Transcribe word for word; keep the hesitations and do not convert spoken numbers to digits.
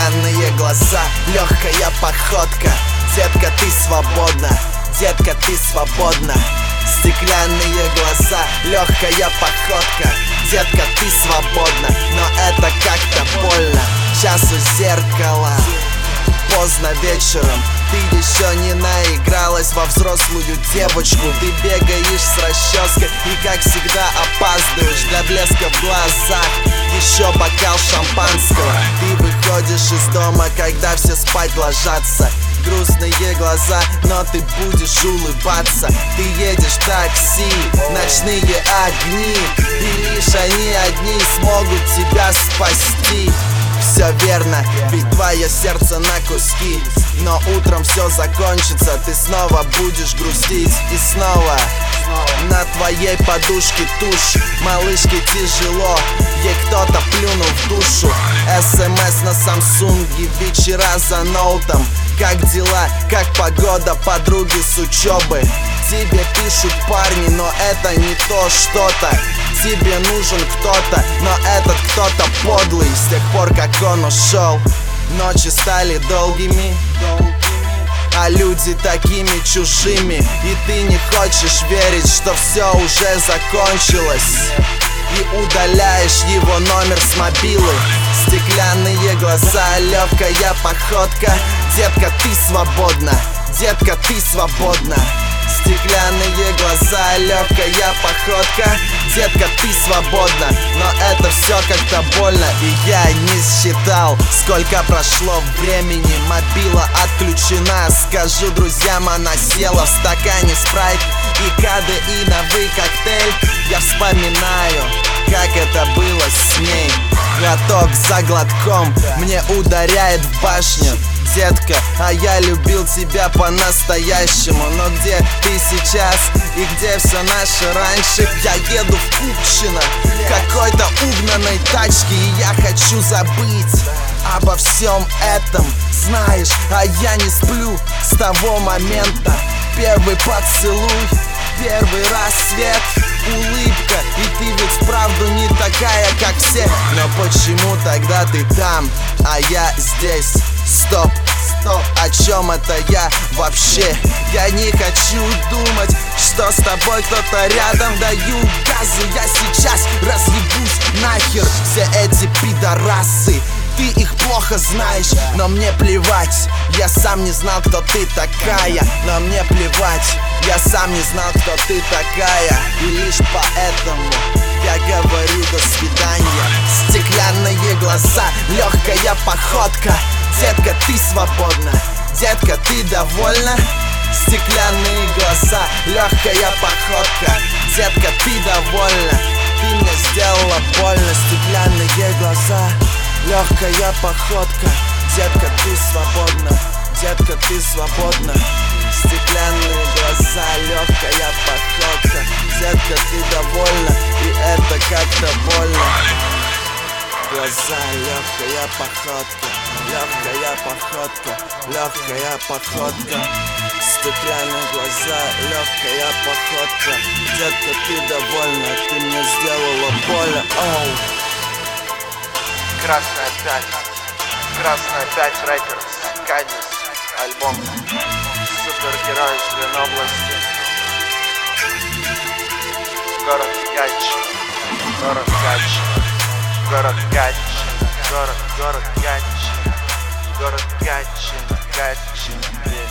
Стеклянные глаза, легкая походка. Детка, ты свободна, детка, ты свободна. Стеклянные глаза, легкая походка. Детка, ты свободна, но это как-то больно. Час у зеркала, поздно вечером. Ты еще не наигралась во взрослую девочку. Ты бегаешь с расческой и, как всегда, опаздываешь. Для блеска в глазах еще бокал шампанского. Ты выходишь из дома, когда все спать ложатся. Грустные глаза, но ты будешь улыбаться. Ты едешь в такси, ночные огни, и лишь они одни смогут тебя спасти. Все верно, ведь твое сердце на куски. Но утром все закончится, ты снова будешь грустить. И снова на твоей подушке тушь. Малышке тяжело, ей кто-то плюнул в душу. СМС на Самсунге, вечера за ноутом. Как дела, как погода, подруги с учебы. Тебе пишут парни, но это не то что-то. Тебе нужен кто-то, но этот кто-то подлый. С тех пор, как он ушел, ночи стали долгими, а люди такими чужими. И ты не хочешь верить, что все уже закончилось, и удаляешь его номер с мобилы. Стеклянные глаза, легкая походка. Детка, ты свободна, детка, ты свободна. Стеклянные глаза, легкая походка. Детка, ты свободна, но это все как-то больно. И я не считал, сколько прошло времени. Мобила отключена, скажу друзьям, она села в стакане спрайт и кадеиновый коктейль. Я вспоминаю, как это было с ней. Глоток за глотком мне ударяет в башню. Детка, а я любил тебя по-настоящему. Но где ты сейчас и где все наше раньше? Я еду в Купчино, какой-то угнанной тачке, и я хочу забыть обо всем этом. Знаешь, а я не сплю с того момента. Первый поцелуй, первый рассвет, улыбка. И ты ведь вправду не такая, как все. Но почему тогда ты там, а я здесь? Стоп, стоп, о чем это я вообще? Я не хочу думать, что с тобой кто-то рядом. Даю газы, я сейчас разъебусь нахер. Все эти пидорасы, ты их плохо знаешь, но мне плевать. Я сам не знал, кто ты такая, но мне плевать. Я сам не знал, кто ты такая, и лишь поэтому я говорю до свидания. Стеклянные глаза, легкая походка. Детка, ты свободна, детка, ты довольна. Стеклянные глаза, легкая походка. Детка, ты довольна, ты мне сделала больно. Стеклянные глаза, легкая походка. Детка, ты свободна, детка, ты свободна. Стеклянные глаза, легкая походка. Детка, ты довольна, и это как-то больно. Глаза, легкая походка, легкая походка, легкая походка. Стеклянные глаза, легкая походка. Детка, ты довольна, ты мне сделала больно. Оу. Красная пять, Красная пять Records, Кадис, альбом супергерой из Ленобласти. Город Гатчина, город Гатчина, город Гатчина, город, город Гатчина, город Гатчина, Гатчина.